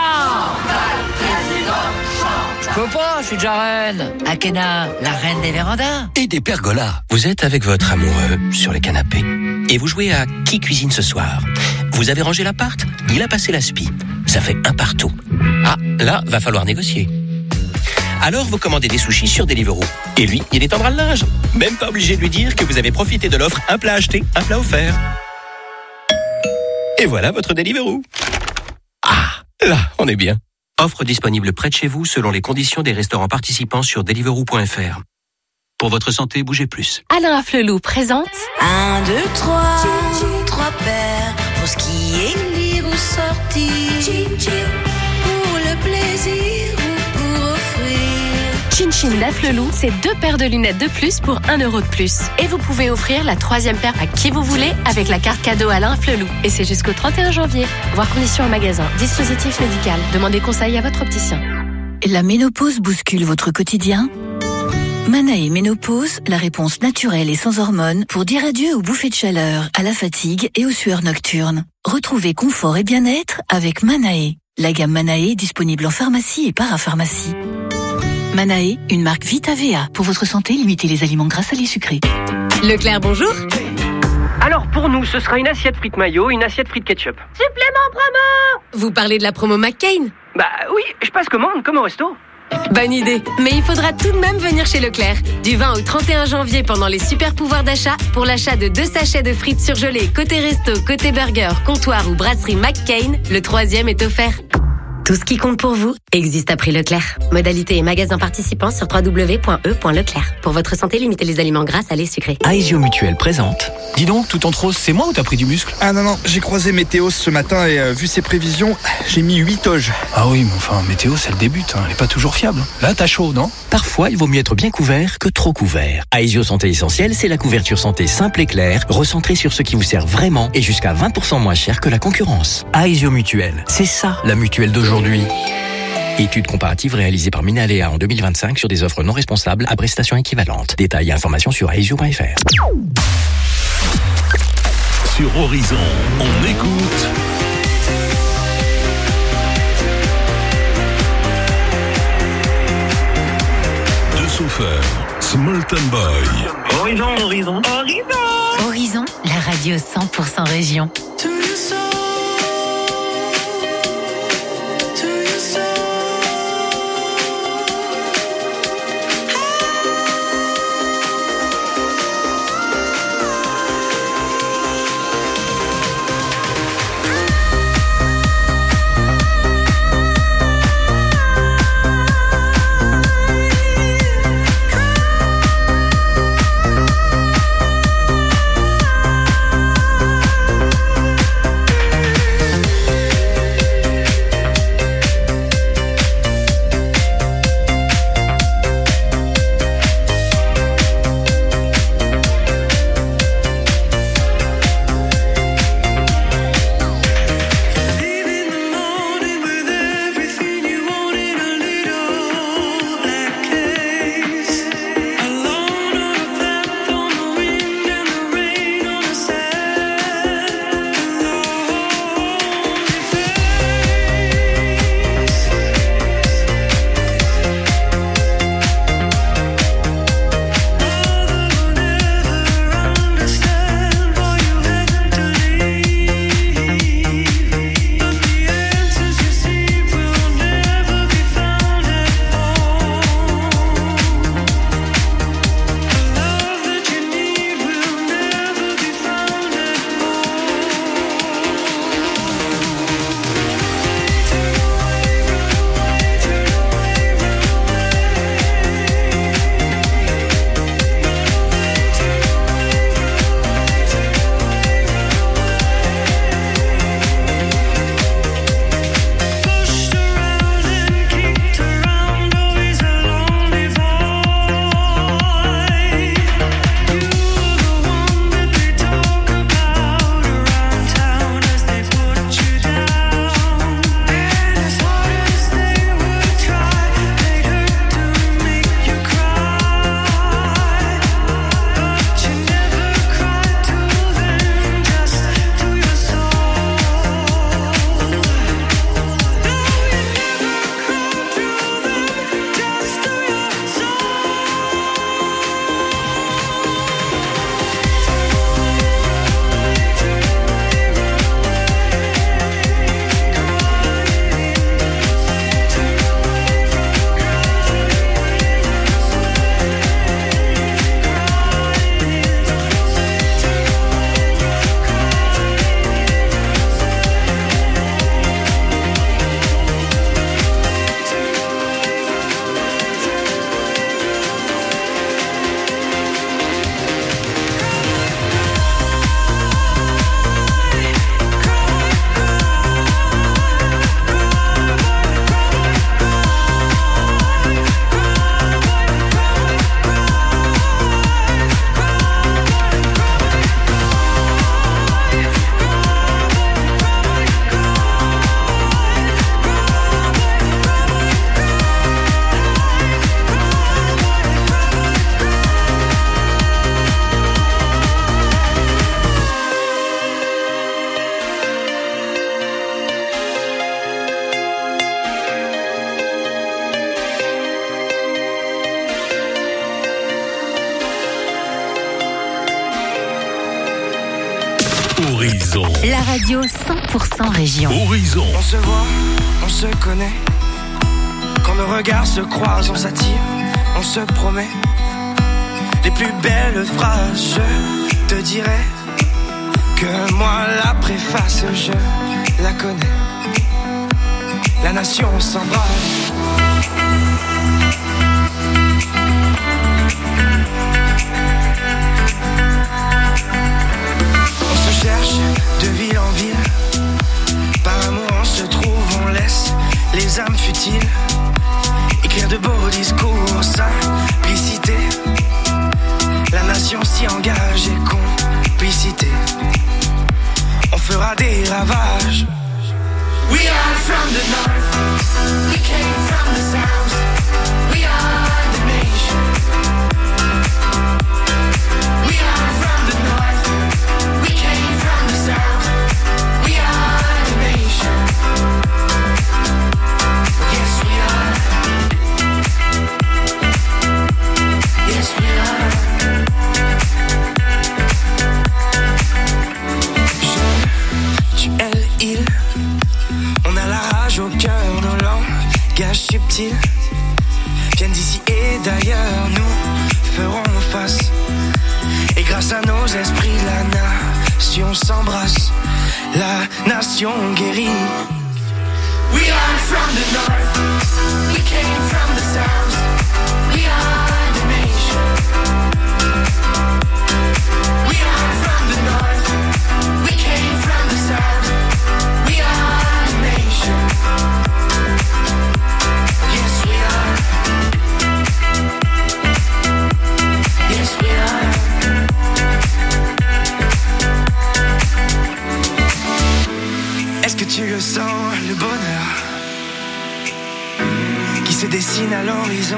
Je peux pas, je suis déjà reine. Akena, la reine des vérandas. Et des pergolas. Vous êtes avec votre amoureux sur les canapés et vous jouez à qui cuisine ce soir. Vous avez rangé l'appart, il a passé la spie. Ça fait un partout. Ah, là, va falloir négocier. Alors vous commandez des sushis sur Deliveroo. Et lui, il étendra le linge. Même pas obligé de lui dire que vous avez profité de l'offre un plat acheté, un plat offert. Et voilà votre Deliveroo. Ah, là, on est bien. Offre disponible près de chez vous selon les conditions des restaurants participants sur deliveroo point f r. Pour votre santé, bougez plus. Alain Afflelou présente Un, deux, trois, trois paires pour skier, lire ou sortir, pour le plaisir ou pour offrir. Chin Chin d'Afflelou, c'est deux paires de lunettes de plus pour un euro de plus. Et vous pouvez offrir la troisième paire à qui vous voulez avec la carte cadeau Alain Afflelou. Et c'est jusqu'au trente et un janvier. Voir conditions en magasin. Dispositif médical. Demandez conseil à votre opticien. La ménopause bouscule votre quotidien ? Manae Ménopause, la réponse naturelle et sans hormones pour dire adieu aux bouffées de chaleur, à la fatigue et aux sueurs nocturnes. Retrouvez confort et bien-être avec Manae. La gamme Manae est disponible en pharmacie et parapharmacie. Manae, une marque Vita V A. Pour votre santé, limitez les aliments gras, salés, sucrés. Leclerc, bonjour. Alors pour nous, ce sera une assiette frites mayo, une assiette frites ketchup. Supplément promo. Vous parlez de la promo McCain ? Bah oui, je passe commande, comme au resto. Bonne idée, mais il faudra tout de même venir chez Leclerc. Du vingt au trente et un janvier pendant les super pouvoirs d'achat, pour l'achat de deux sachets de frites surgelées côté resto, côté burger, comptoir ou brasserie McCain, le troisième est offert. Tout ce qui compte pour vous existe à prix Leclerc. Modalité et magasins participants sur w w w point e point leclerc. Pour votre santé, limitez les aliments gras, salés, sucrés. Aesio Mutuel présente. Dis donc, tout en rose, c'est moi ou t'as pris du muscle? Ah non, non, j'ai croisé Météo ce matin et euh, vu ses prévisions, j'ai mis huit toges. Ah oui, mais enfin, Météo, c'est le début, hein. Elle est pas toujours fiable. Là, t'as chaud, non? Parfois, il vaut mieux être bien couvert que trop couvert. Aesio Santé Essentielle, c'est la couverture santé simple et claire, recentrée sur ce qui vous sert vraiment et jusqu'à vingt pour cent moins cher que la concurrence. Aesio Mutuel, c'est ça, la mutuelle d'aujourd'hui. Étude comparative réalisée par Minalea en deux mille vingt-cinq sur des offres non responsables à prestations équivalentes. Détails et informations sur aesio point f r. Sur Horizon, on écoute De Souffeur, Smolten Boy. Horizon, Horizon, Horizon. Horizon, la radio cent pour cent région. Horizon. La radio cent pour cent région. Horizon. On se voit, on se connaît. Quand nos regards se croisent, on s'attire, on se promet. Les plus belles phrases, je te dirai que moi la préface, je la connais. La nation s'embrasse. On se cherche de ville en ville. Par amour on se trouve, on laisse les âmes futiles écrire de beaux discours, simplicité. La nation s'y engage et complicité. On fera des ravages. We are from the north, we came from the south, we are the nation. We are from the north, we came from the south, we are the nation. Yes we are, yes we are. Je, tu, elle, il. On a la rage au cœur, nos langages subtils viennent d'ici et d'ailleurs, nous ferons face. Et grâce à nos esprits, la nation s'embrasse, la nation guérit. We are from the north, we came from the south, we are the nation. We are from the north, we came from the south, we are the nation. Yes we are, yes we are. Est-ce que tu le sens, le bonheur qui se dessine à l'horizon?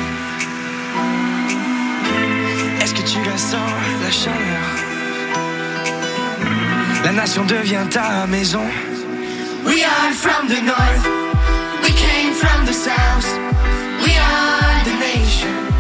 Est-ce que tu la sens, la chaleur? La nation devient ta maison. We are from the north, we came from the south, we are the nation.